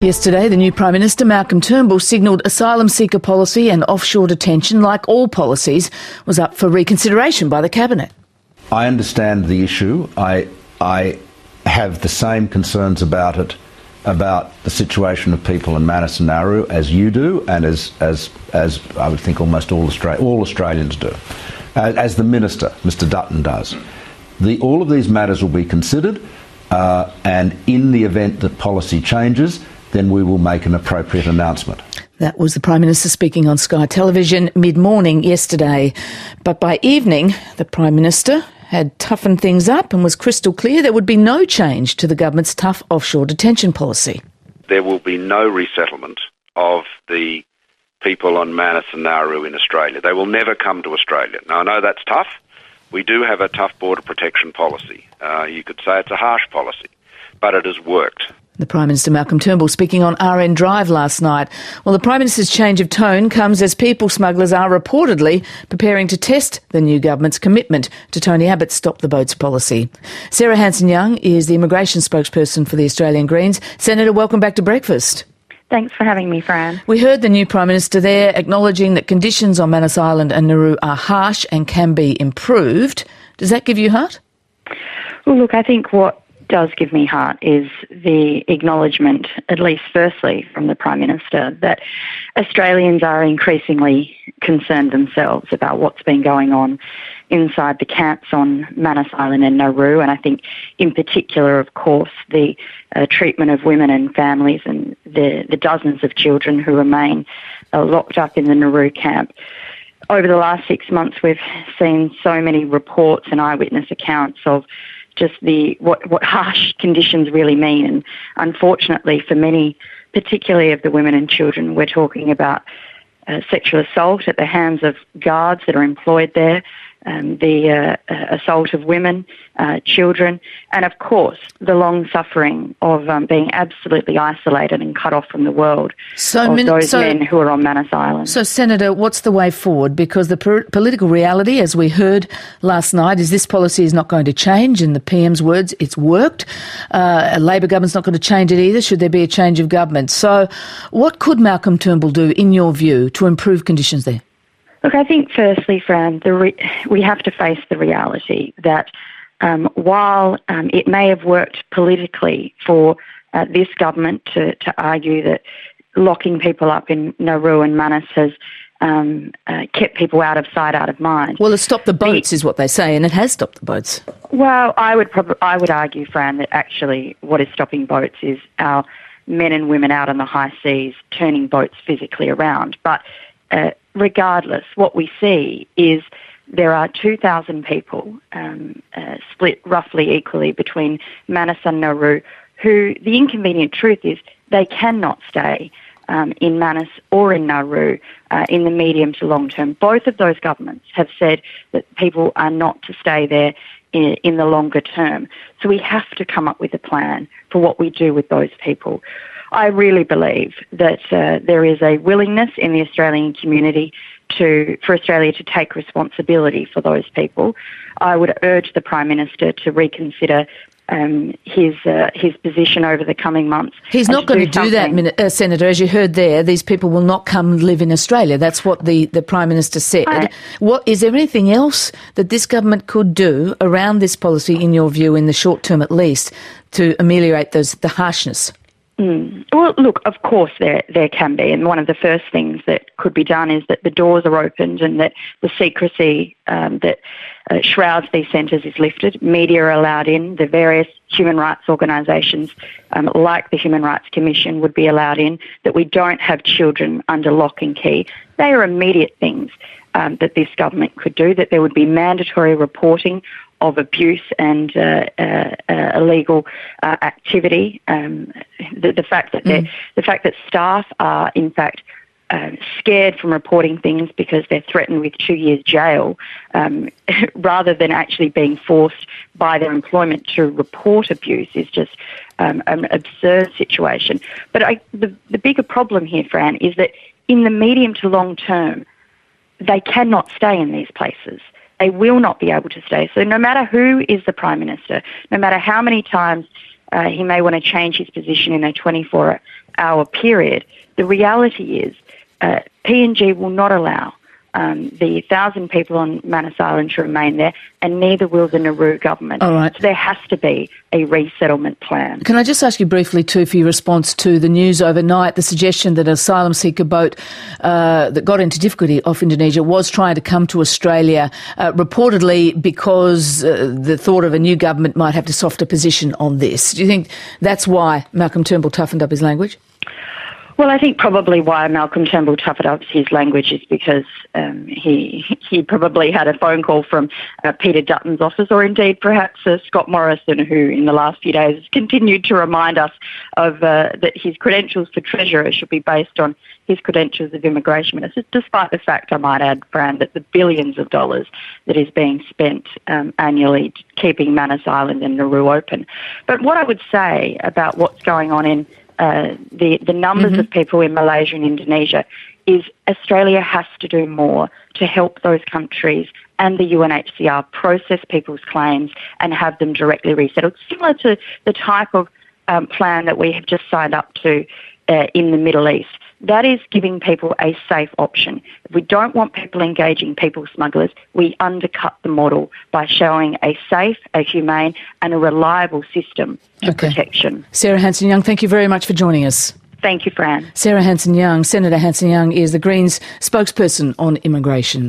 Yesterday, the new Prime Minister, Malcolm Turnbull, signalled asylum seeker policy and offshore detention, like all policies, was up for reconsideration by the Cabinet. I understand the issue. I have the same concerns about it, about the situation of people in Manus and Nauru, as you do, and as I would think almost all Australians do, as the Minister, Mr Dutton, does. All of these matters will be considered, and in the event that policy changes, then we will make an appropriate announcement. That was the Prime Minister speaking on Sky Television mid-morning yesterday. But by evening, the Prime Minister had toughened things up and was crystal clear there would be no change to the government's tough offshore detention policy. There will be no resettlement of the people on Manus and Nauru in Australia. They will never come to Australia. Now, I know that's tough. We do have a tough border protection policy. You could say it's a harsh policy, but it has worked. The Prime Minister, Malcolm Turnbull, speaking on RN Drive last night. Well, the Prime Minister's change of tone comes as people smugglers are reportedly preparing to test the new government's commitment to Tony Abbott's Stop the Boats policy. Sarah Hanson-Young is the immigration spokesperson for the Australian Greens. Senator, welcome back to breakfast. Thanks for having me, Fran. We heard the new Prime Minister there acknowledging that conditions on Manus Island and Nauru are harsh and can be improved. Does that give you heart? Well, look, I think what does give me heart is the acknowledgement, at least firstly from the Prime Minister, that Australians are increasingly concerned themselves about what's been going on inside the camps on Manus Island and Nauru, and I think in particular, of course, the treatment of women and families and the dozens of children who remain locked up in the Nauru camp. Over the last 6 months, we've seen so many reports and eyewitness accounts of just what harsh conditions really mean. And unfortunately for many, particularly of the women and children, we're talking about sexual assault at the hands of guards that are employed there, the assault of women, children, and of course the long suffering of being absolutely isolated and cut off from the world those men who are on Manus Island. So, Senator, what's the way forward? Because the political reality, as we heard last night, is this policy is not going to change. In the PM's words, it's worked. A Labor government's not going to change it either, should there be a change of government. So what could Malcolm Turnbull do, in your view, to improve conditions there? Look, I think firstly, Fran, we have to face the reality that while it may have worked politically for this government to argue that locking people up in Nauru and Manus has kept people out of sight, out of mind. Well, it's stopped the boats is what they say, and it has stopped the boats. Well, I would argue, Fran, that actually what is stopping boats is our men and women out on the high seas turning boats physically around. But regardless, what we see is there are 2,000 people split roughly equally between Manus and Nauru who the inconvenient truth is they cannot stay in Manus or in Nauru in the medium to long term. Both of those governments have said that people are not to stay there in the longer term. So we have to come up with a plan for what we do with those people. I really believe that there is a willingness in the Australian community for Australia to take responsibility for those people. I would urge the Prime Minister to reconsider his position over the coming months. He's not going to do that, Senator. As you heard there, these people will not come live in Australia. That's what the Prime Minister said. Is there anything else that this government could do around this policy, in your view, in the short term at least, to ameliorate the harshness? Well, look, of course there can be, and one of the first things that could be done is that the doors are opened and that the secrecy that shrouds these centres is lifted. Media are allowed in. The various human rights organisations, like the Human Rights Commission, would be allowed in, that we don't have children under lock and key. They are immediate things that this government could do, that there would be mandatory reporting of abuse and illegal activity. The fact that staff are in fact scared from reporting things because they're threatened with 2 years jail, rather than actually being forced by their employment to report abuse, is just an absurd situation. But the bigger problem here, Fran, is that in the medium to long term, they cannot stay in these places. They will not be able to stay. So no matter who is the Prime Minister, no matter how many times he may want to change his position in a 24 24-hour period, the reality is PNG will not allow the 1,000 people on Manus Island to remain there, and neither will the Nauru government. All right. So there has to be a resettlement plan. Can I just ask you briefly, too, for your response to the news overnight, the suggestion that an asylum seeker boat that got into difficulty off Indonesia was trying to come to Australia, reportedly because the thought of a new government might have to softer position on this. Do you think that's why Malcolm Turnbull toughened up his language? Well, I think probably why Malcolm Turnbull toughened up his language is because he probably had a phone call from Peter Dutton's office, or indeed perhaps Scott Morrison, who in the last few days has continued to remind us of that his credentials for Treasurer should be based on his credentials of immigration minister, despite the fact, I might add, Fran, that the billions of dollars that is being spent annually keeping Manus Island and Nauru open. But what I would say about what's going on in the numbers of people in Malaysia and Indonesia is Australia has to do more to help those countries and the UNHCR process people's claims and have them directly resettled, similar to the type of plan that we have just signed up to in the Middle East. That is giving people a safe option. If we don't want people engaging people smugglers, we undercut the model by showing a safe, a humane and a reliable system to protection. Sarah Hanson-Young, thank you very much for joining us. Thank you, Fran. Sarah Hanson-Young, Senator Hanson-Young is the Greens spokesperson on immigration.